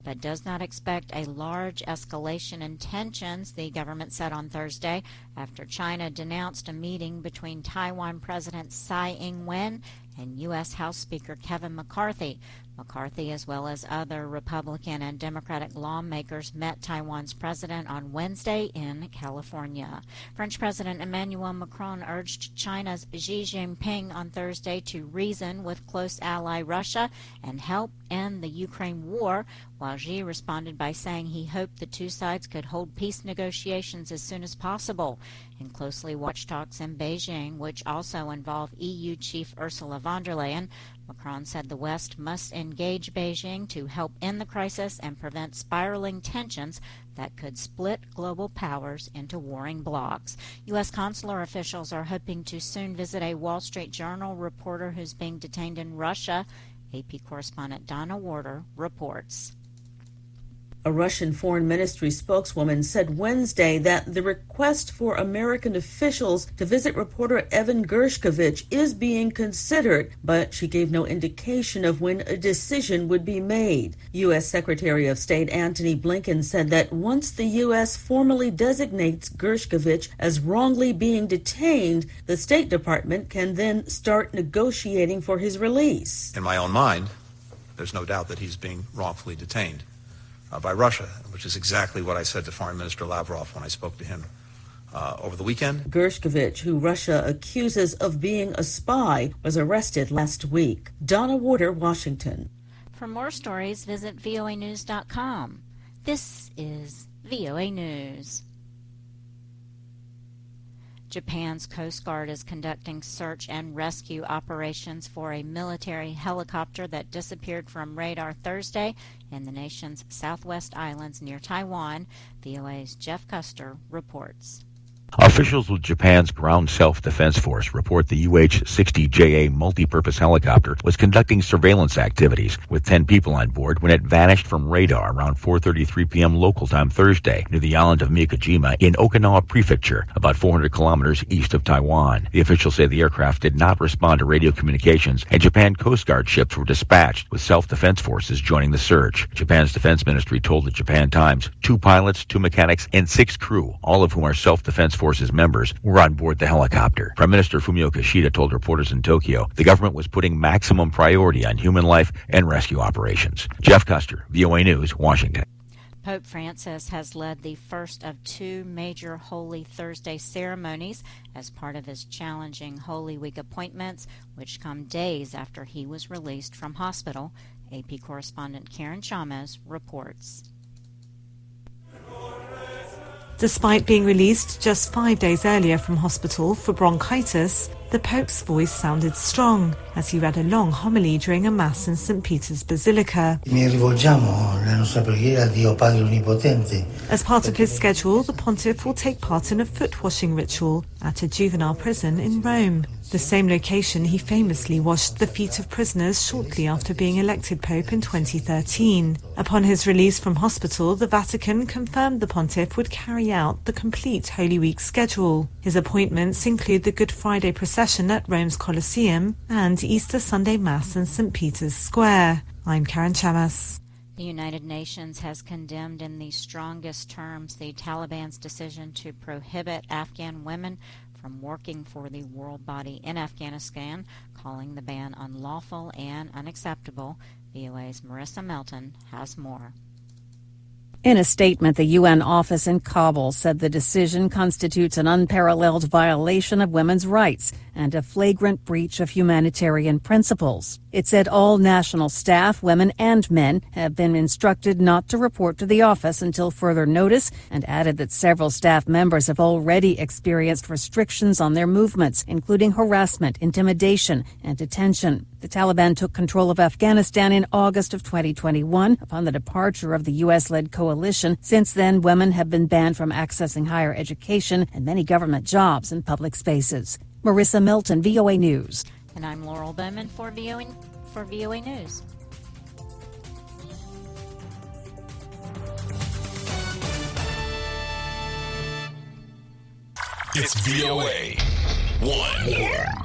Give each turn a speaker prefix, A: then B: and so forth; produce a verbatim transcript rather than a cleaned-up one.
A: but does not expect a large escalation in tensions, the government said on Thursday, after China denounced a meeting between Taiwan President Tsai Ing-wen and U S House Speaker Kevin McCarthy. McCarthy, as well as other Republican and Democratic lawmakers, met Taiwan's president on Wednesday in California. French President Emmanuel Macron urged China's Xi Jinping on Thursday to reason with close ally Russia and help end the Ukraine war, while Xi responded by saying he hoped the two sides could hold peace negotiations as soon as possible. In closely watched talks in Beijing, which also involve E U Chief Ursula von der Leyen, Macron said the West must engage Beijing to help end the crisis and prevent spiraling tensions that could split global powers into warring blocs. U S consular officials are hoping to soon visit a Wall Street Journal reporter who's being detained in Russia. A P correspondent Donna Warder reports.
B: A Russian Foreign Ministry spokeswoman said Wednesday that the request for American officials to visit reporter Evan Gershkovich is being considered, but she gave no indication of when a decision would be made. U S Secretary of State Antony Blinken said that once the U S formally designates Gershkovich as wrongly being detained, the State Department can then start negotiating for his release.
C: In my own mind, there's no doubt that he's being wrongfully detained Uh, by Russia, which is exactly what I said to Foreign Minister Lavrov when I spoke to him uh, over the weekend.
B: Gershkovich, who Russia accuses of being a spy, was arrested last week. Donna Warder, Washington.
A: For more stories, visit V O A news dot com. This is V O A News. Japan's Coast Guard is conducting search and rescue operations for a military helicopter that disappeared from radar Thursday in the nation's southwest islands near Taiwan. V O A's Jeff Custer reports.
D: Officials with Japan's Ground Self-Defense Force report the U H sixty J A multi-purpose helicopter was conducting surveillance activities with ten people on board when it vanished from radar around four thirty-three p.m. local time Thursday near the island of Miyakojima in Okinawa Prefecture, about four hundred kilometers east of Taiwan. The officials say the aircraft did not respond to radio communications, and Japan Coast Guard ships were dispatched with self-defense forces joining the search. Japan's defense ministry told the Japan Times two pilots, two mechanics, and six crew, all of whom are self-defense Forces members, were on board the helicopter. Prime Minister Fumio Kishida told reporters in Tokyo the government was putting maximum priority on human life and rescue operations. Jeff Custer, V O A News, Washington.
A: Pope Francis has led the first of two major Holy Thursday ceremonies as part of his challenging Holy Week appointments, which come days after he was released from hospital. A P correspondent Karen Chalmers reports.
E: Despite being released just five days earlier from hospital for bronchitis, the Pope's voice sounded strong as he read a long homily during a Mass in Saint Peter's Basilica. As part of his schedule, the pontiff will take part in a foot-washing ritual at a juvenile prison in Rome, the same location he famously washed the feet of prisoners shortly after being elected Pope in twenty thirteen. Upon his release from hospital, the Vatican confirmed the pontiff would carry out the complete Holy Week schedule. His appointments include the Good Friday procession at Rome's Colosseum and Easter Sunday Mass in Saint Peter's Square. I'm Karen Chamas.
A: The United Nations has condemned in the strongest terms the Taliban's decision to prohibit Afghan women from working for the world body in Afghanistan, calling the ban unlawful and unacceptable. V O A's Marissa Melton has more.
F: In a statement, the U N office in Kabul said the decision constitutes an unparalleled violation of women's rights and a flagrant breach of humanitarian principles. It said all national staff, women and men, have been instructed not to report to the office until further notice, and added that several staff members have already experienced restrictions on their movements, including harassment, intimidation, and detention. The Taliban took control of Afghanistan in August of twenty twenty-one upon the departure of the U S-led coalition. Since then, women have been banned from accessing higher education and many government jobs in public spaces. Marissa Milton, V O A News.
A: And I'm Laurel Bowman for V O A, for V O A News.
G: It's V O A one